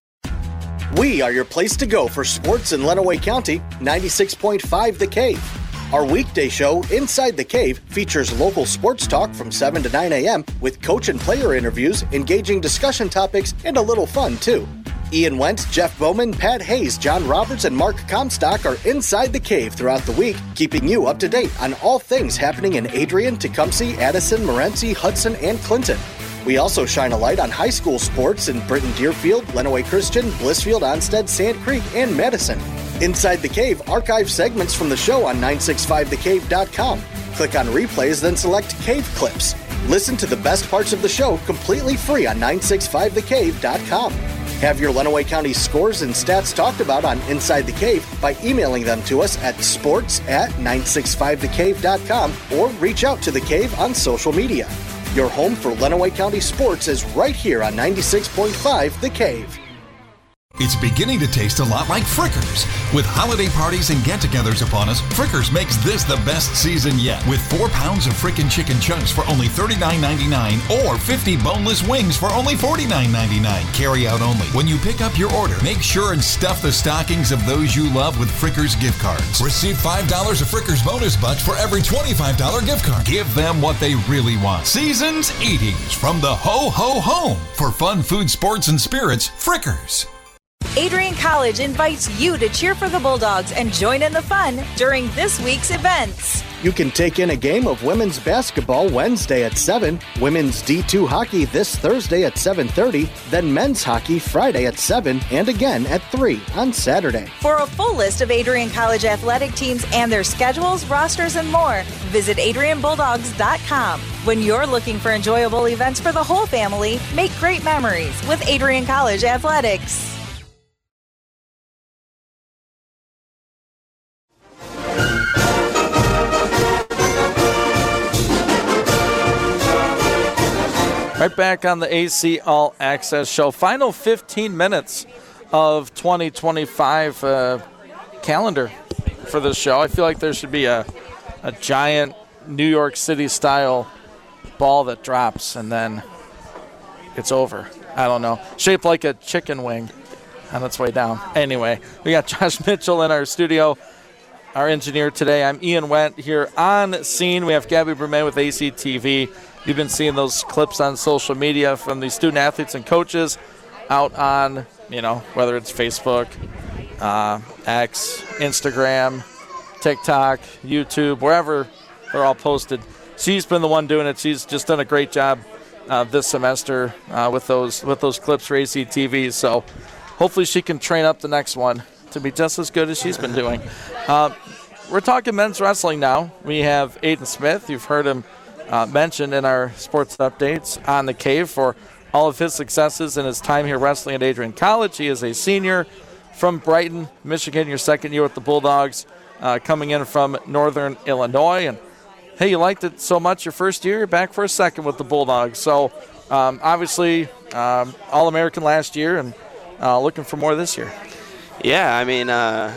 We are your place to go for sports in Lenawee County, 96.5 The Cave. Our weekday show, Inside the Cave, features local sports talk from 7 to 9 a.m. with coach and player interviews, engaging discussion topics, and a little fun, too. Ian Wentz, Jeff Bowman, Pat Hayes, John Roberts, and Mark Comstock are inside the cave throughout the week, keeping you up to date on all things happening in Adrian, Tecumseh, Addison, Morenci, Hudson, and Clinton. We also shine a light on high school sports in Britton Deerfield, Lenawee Christian, Blissfield, Onsted, Sand Creek, and Madison. Inside the Cave, archive segments from the show on 965thecave.com. Click on replays, then select Cave Clips. Listen to the best parts of the show completely free on 965thecave.com. Have your Lenawee County scores and stats talked about on Inside the Cave by emailing them to us at sports@965thecave.com or reach out to the Cave on social media. Your home for Lenawee County sports is right here on 96.5 The Cave. It's beginning to taste a lot like Frickers. With holiday parties and get-togethers upon us, Frickers makes this the best season yet. With 4 pounds of frickin' chicken chunks for only $39.99 or 50 boneless wings for only $49.99. Carry out only. When you pick up your order, make sure and stuff the stockings of those you love with Frickers gift cards. Receive $5 of Frickers bonus bucks for every $25 gift card. Give them what they really want. Season's Eatings from the Ho Ho Home. For fun, food, sports, and spirits, Frickers. Adrian College invites you to cheer for the Bulldogs and join in the fun during this week's events. You can take in a game of women's basketball Wednesday at 7, women's D2 hockey this Thursday at 7:30, then men's hockey Friday at 7, and again at 3 on Saturday. For a full list of Adrian College athletic teams and their schedules, rosters, and more, visit AdrianBulldogs.com. When you're looking for enjoyable events for the whole family, make great memories with Adrian College Athletics. Right back on the AC All Access Show. Final 15 minutes of 2025 calendar for this show. I feel like there should be a giant New York City-style ball that drops and then it's over. I don't know. Shaped like a chicken wing on its way down. Anyway, we got Josh Mitchell in our studio, our engineer today. I'm Ian Wendt here on scene. We have Gabby Brumet with ACTV. You've been seeing those clips on social media from the student athletes and coaches out on, whether it's Facebook, X, Instagram, TikTok, YouTube, wherever they're all posted. She's been the one doing it. She's just done a great job this semester with those clips for ACTV. So hopefully she can train up the next one to be just as good as she's been doing. We're talking men's wrestling now. We have Aiden Smith. You've heard him mentioned in our sports updates on the Cave for all of his successes in his time here wrestling at Adrian College. He is a senior from Brighton, Michigan, your second year with the Bulldogs, coming in from Northern Illinois. And, hey, you liked it so much your first year, you're back for a second with the Bulldogs. So, obviously, All-American last year and looking for more this year. Yeah, I mean,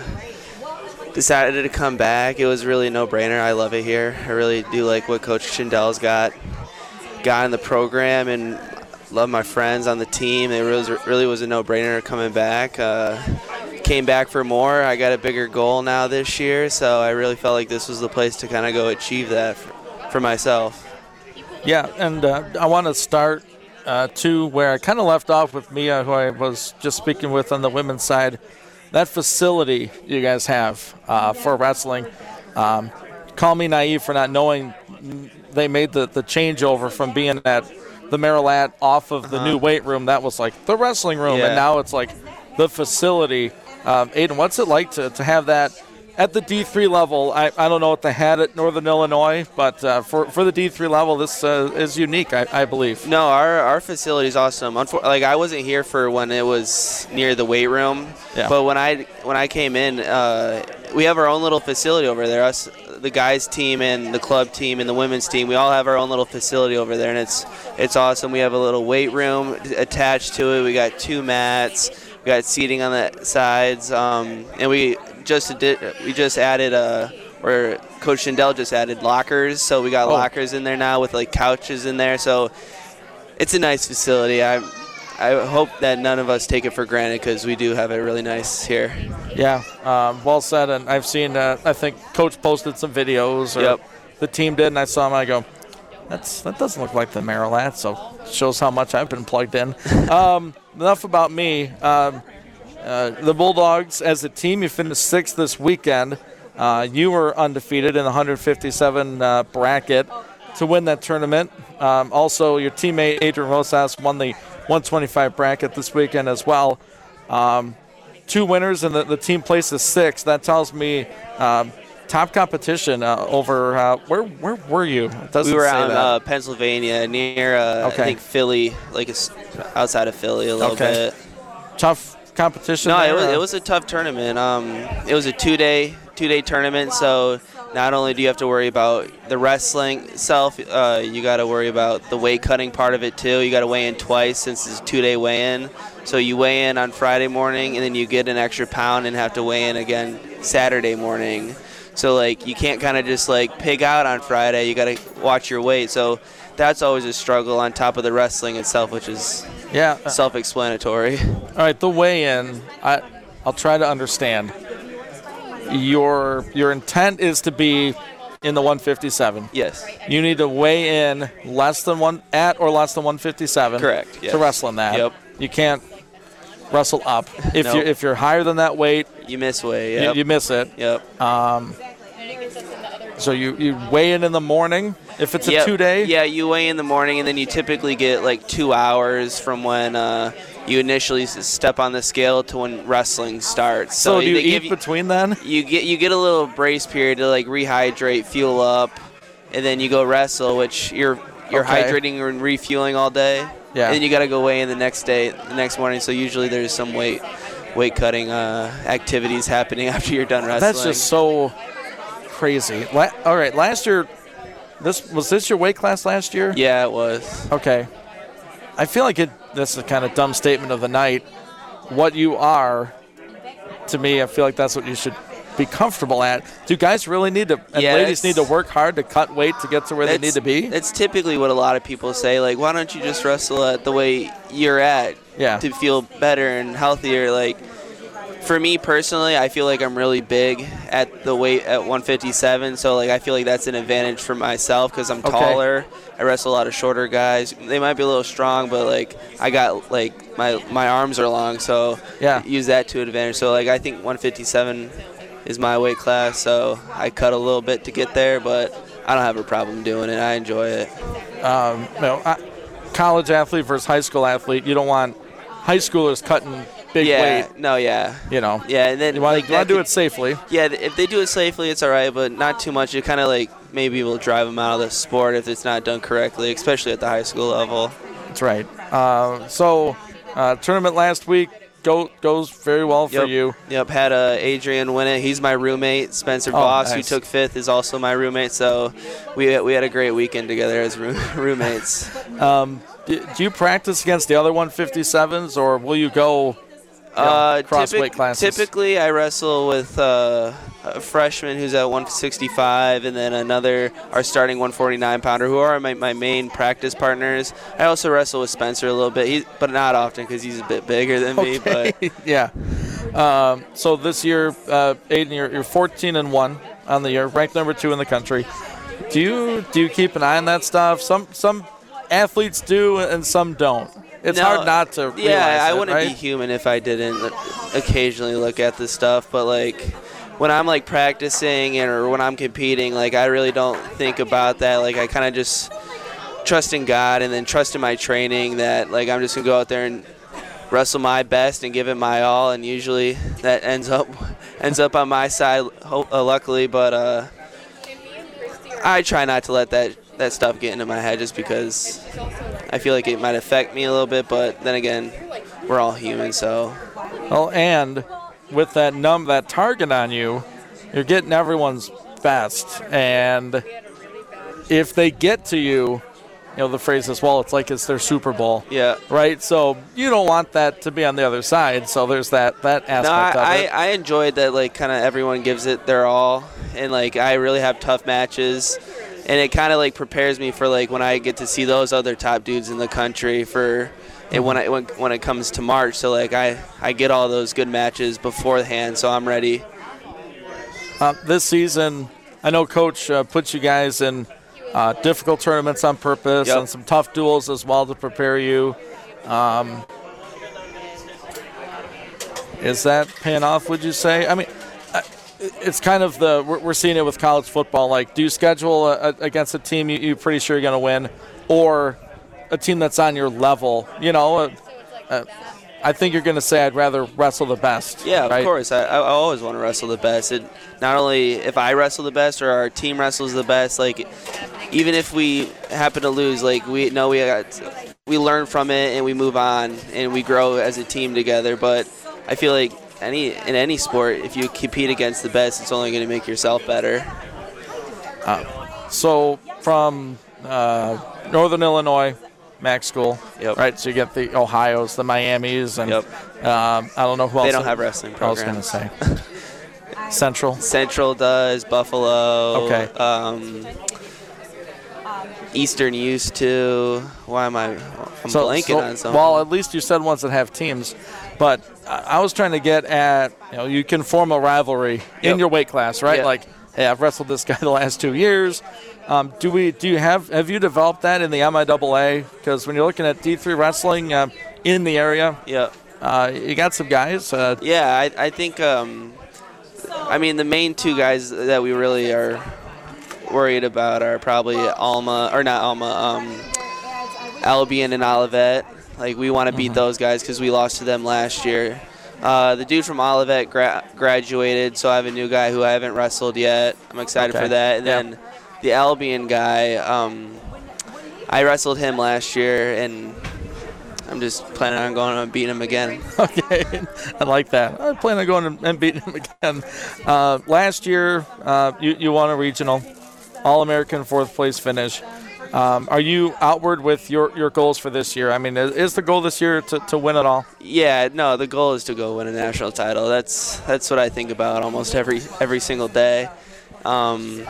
decided to come back. It was really a no-brainer. I love it here. I really do like what Coach Schindell's got in the program, and love my friends on the team. It really was a no-brainer coming back. Came back for more. I got a bigger goal now this year, so I really felt like this was the place to kind of go achieve that for myself. Yeah, and I want to start, too, where I kind of left off with Mia, who I was just speaking with on the women's side. That facility you guys have for wrestling, call me naive for not knowing they made the changeover from being at the Marilat off of the new weight room. That was like the wrestling room, and now it's like the facility. Aiden, what's it like to have that at the D3 level? I don't know what they had at Northern Illinois, but for the D3 level, this is unique, I believe. No, our facility is awesome. Like, I wasn't here for when it was near the weight room, but when I came in, we have our own little facility over there. Us, the guys team and the club team and the women's team, we all have our own little facility over there, and it's awesome. We have a little weight room attached to it. We got 2 mats. We got seating on the sides, and we just added where Coach Schindell just added lockers. So we got lockers in there now with like couches in there. So it's a nice facility. I hope that none of us take it for granted because we do have it really nice here. Yeah, well said. And I've seen, I think Coach posted some videos, or the team did, and I saw them. I go, that doesn't look like the Marilat, so it shows how much I've been plugged in. Enough about me. The Bulldogs, as a team, you finished 6th this weekend. You were undefeated in the 157 bracket to win that tournament. Also, your teammate Adrian Rosas won the 125 bracket this weekend as well. 2 winners, and the team placed 6th. That tells me top competition over where were you? We were out in Pennsylvania, near I think Philly, like outside of Philly a little bit. Tough competition. No, it was a tough tournament. It was a two-day tournament, so not only do you have to worry about the wrestling itself, you got to worry about the weight cutting part of it too. You got to weigh in twice since it's a 2-day weigh-in. So you weigh in on Friday morning, and then you get an extra pound and have to weigh in again Saturday morning. So, like, you can't kind of just, like, pig out on Friday. You got to watch your weight. So that's always a struggle on top of the wrestling itself, which is self-explanatory. All right, the weigh-in, I'll try to understand. Your intent is to be in the 157. Yes. You need to weigh in less than 157. Correct. Yes. To wrestle in that. Yep. You can't wrestle up. If you're higher than that weight, you miss weight. Yep. You miss it. Yep. So you weigh in the morning if it's a 2-day? Yeah, you weigh in the morning, and then you typically get like 2 hours from when you initially step on the scale to when wrestling starts. So do you eat between then? You get a little brace period to like rehydrate, fuel up, and then you go wrestle, which you're hydrating and refueling all day. Yeah. And then you got to go weigh in the next morning. So usually there's some weight cutting activities happening after you're done wrestling. That's just so crazy. All right, last year, was this your weight class last year? Yeah, it was. Okay. I feel like this is a kind of dumb statement of the night. What you are, to me, I feel like that's what you should be comfortable at. Do guys really need to, and ladies need to work hard to cut weight to get to where they need to be? That's typically what a lot of people say. Like, why don't you just wrestle at the weight you're at to feel better and healthier? Like, for me personally, I feel like I'm really big at the weight at 157, so like I feel like that's an advantage for myself because I'm taller. I wrestle a lot of shorter guys. They might be a little strong, but like I got like my arms are long, so use that to advantage. So like I think 157 is my weight class, so I cut a little bit to get there, but I don't have a problem doing it. I enjoy it. College athlete versus high school athlete, you don't want high schoolers cutting big weight. Yeah, and then you want to do it safely. Yeah, if they do it safely, it's all right, but not too much. It kind of like maybe will drive them out of the sport if it's not done correctly, especially at the high school level. That's right. Tournament last week goes very well for you. Yep, had Adrian win it. He's my roommate. Spencer Voss, who took 5th, is also my roommate. So we had a great weekend together as roommates. Do you practice against the other 157s, or will you go cross weight classes? Typically, I wrestle with a freshman who's at 165, and then our starting 149-pounder, who are my main practice partners. I also wrestle with Spencer a little bit, but not often because he's a bit bigger than me. But yeah. So this year, Aiden, you're 14-1 on the year, ranked number 2 in the country. Do you keep an eye on that stuff? Some athletes do, and some don't. It's hard not to realize I wouldn't right? be human if I didn't occasionally look at this stuff. But, like, when I'm, like, practicing or when I'm competing, like, I really don't think about that. Like, I kind of just trust in God and then trust in my training that, like, I'm just going to go out there and wrestle my best and give it my all. And usually that ends up on my side, luckily. But I try not to let that stuff get into my head just because I feel like it might affect me a little bit, but then again, we're all human, so. Well, and with that target on you, you're getting everyone's best, and if they get to you, the phrase is, well, it's like it's their Super Bowl. Yeah. Right? So you don't want that to be on the other side, so there's that aspect of it. I enjoyed that, like, kind of everyone gives it their all, and, like, I really have tough matches. And it kind of like prepares me for like when I get to see those other top dudes in the country and when it comes to March. So like I get all those good matches beforehand, so I'm ready. This season, I know Coach puts you guys in difficult tournaments on purpose and some tough duels as well to prepare you. Is that paying off, would you say? I mean, it's kind of we're seeing it with college football. Like, do you schedule against a team you're pretty sure you're going to win, or a team that's on your level? I think you're going to say I'd rather wrestle the best. Yeah, right? Of course. I always want to wrestle the best. Not only if I wrestle the best or our team wrestles the best. Like, even if we happen to lose, like we learn from it and we move on and we grow as a team together. But I feel like in any sport, if you compete against the best, it's only going to make yourself better. So from Northern Illinois, Mac School, right? So you get the Ohios, the Miamis, and I don't know who else. They don't have wrestling programs. I was going to say. Central does, Buffalo. Okay. Eastern used to. Why am I'm blanking on something. Well, at least you said ones that have teams. But I was trying to get at, you can form a rivalry in your weight class, right? Yep. Like, hey, I've wrestled this guy the last 2 years. Have you developed that in the MIAA? Because when you're looking at D3 wrestling in the area, you got some guys. I think, the main two guys that we really are worried about are probably Albion and Olivet. Like, we want to beat those guys because we lost to them last year. The dude from Olivet graduated, so I have a new guy who I haven't wrestled yet. I'm excited for that. And then the Albion guy, I wrestled him last year, and I'm just planning on going and beating him again. Okay, I like that. I plan on going and beating him again. Last year, you won a regional, All-American 4th place finish. Are you outward with your goals for this year? I mean, is the goal this year to win it all? Yeah, no, the goal is to go win a national title. That's what I think about almost every single day. The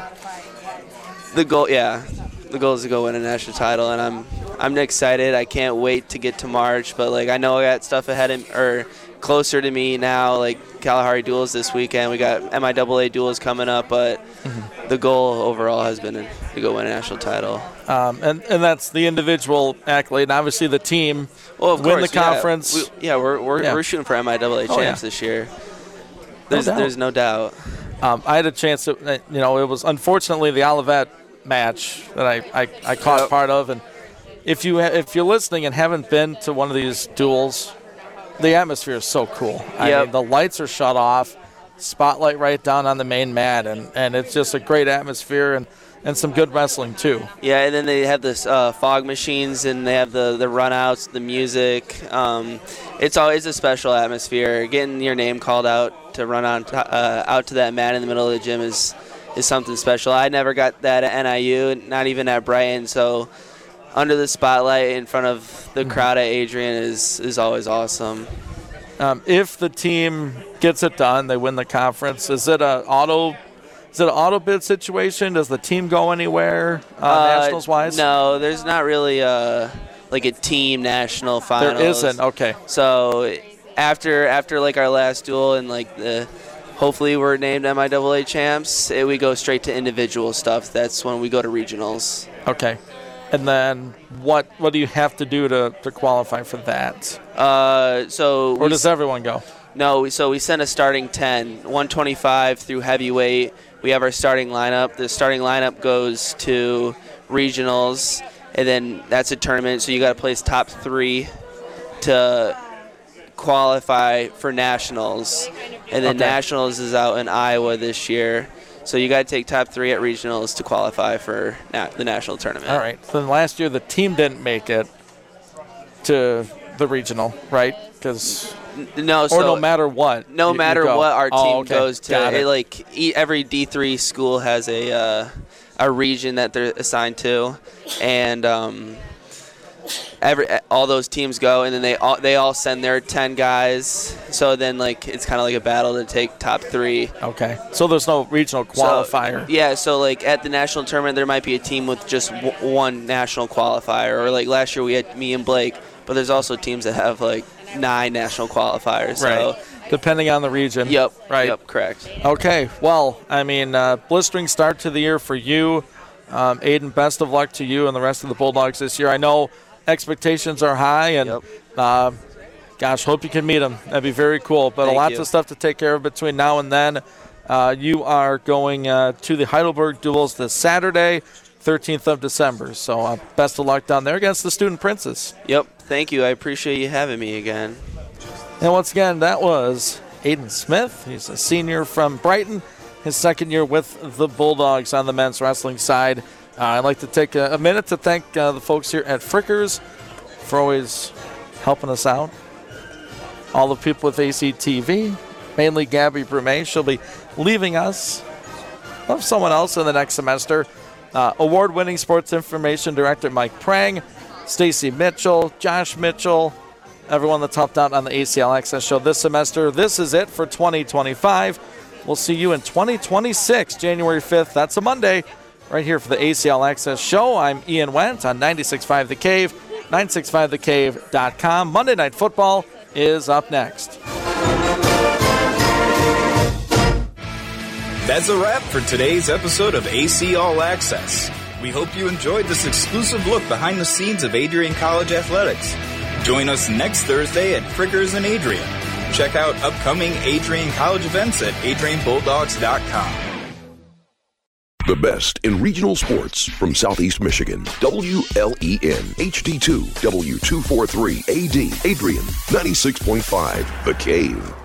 goal is to go win a national title, and I'm excited. I can't wait to get to March, but like I know I got stuff closer to me now, like Kalahari duels this weekend. We got MIAA duels coming up, but the goal overall has been to go win a national title. And that's the individual accolade, and obviously the team win the conference. We're shooting for MIAA champs this year. There's no doubt. I had a chance to, it was unfortunately the Olivet match that I caught part of, and if you're listening and haven't been to one of these duels, the atmosphere is so cool. I mean, the lights are shut off, spotlight right down on the main mat, and it's just a great atmosphere and some good wrestling too. Yeah, and then they have this fog machines, and they have the runouts, the music. It's always a special atmosphere. Getting your name called out to run out to that mat in the middle of the gym is something special. I never got that at NIU, not even at Brighton, so under the spotlight in front of the crowd at Adrian is always awesome. If the team gets it done, they win the conference, is it an auto bid situation? Does the team go anywhere nationals-wise? No, there's not really like a team national finals. There isn't, okay. So after like our last duel and like hopefully we're named MIAA champs, we go straight to individual stuff. That's when we go to regionals. Okay. And then what do you have to do to qualify for that? Or does everyone go? No, so we send a starting 10, 125 through heavyweight. We have our starting lineup. The starting lineup goes to regionals, and then that's a tournament, so you got to place top 3 to qualify for nationals. And then nationals is out in Iowa this year. So you got to take top 3 at regionals to qualify for the national tournament. All right. So last year the team didn't make it to the regional, right? Because no matter what. No matter what our team goes to. Every D3 school has a region that they're assigned to, and all those teams go, and then they all send their 10 guys. So then it's kind of like a battle to take top 3. Okay. So there's no regional qualifier. So at the national tournament there might be a team with just one national qualifier, or like last year we had me and Blake, but there's also teams that have 9 national qualifiers. Right. So depending on the region. Yep. Right. Yep, correct. Okay. Well, I mean, blistering start to the year for you. Aiden, best of luck to you and the rest of the Bulldogs this year. I know expectations are high, and hope you can meet them. That'd be very cool. But lots of stuff to take care of between now and then. You are going to the Heidelberg duels this Saturday, 13th of December. So best of luck down there against the Student Princes. Yep. Thank you. I appreciate you having me again. And once again, that was Aiden Smith. He's a senior from Brighton, his second year with the Bulldogs on the men's wrestling side. I'd like to take a minute to thank the folks here at Frickers for always helping us out. All the people with ACTV, mainly Gabby Brumet. She'll be leaving us. We'll have someone else in the next semester. Award-winning sports information director Mike Prang, Stacy Mitchell, Josh Mitchell, everyone that's helped out on the ACL Access show this semester. This is it for 2025. We'll see you in 2026, January 5th. That's a Monday, right here for the ACL Access show. I'm Ian Wendt on 96.5 The Cave, 965thecave.com. Monday Night Football is up next. That's a wrap for today's episode of AC All Access. We hope you enjoyed this exclusive look behind the scenes of Adrian College Athletics. Join us next Thursday at Frickers in Adrian. Check out upcoming Adrian College events at adrianbulldogs.com. The best in regional sports from Southeast Michigan. WLEN HD2, W243AD, Adrian, 96.5, The Cave.